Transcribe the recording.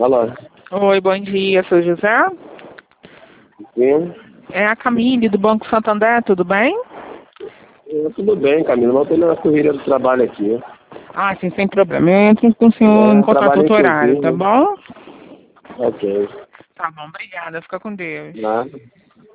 Alô? Oi, bom dia, sou José. Sim. É a Camille, do Banco Santander, tudo bem? Tudo bem, Camila. Não estou na correria do trabalho aqui. Ah, sim, sem problema. Eu entro com o senhor em contato Trabalho outro horário, tá inclusive. bom? Ok. Tá bom, obrigada. Fica com Deus. Nada.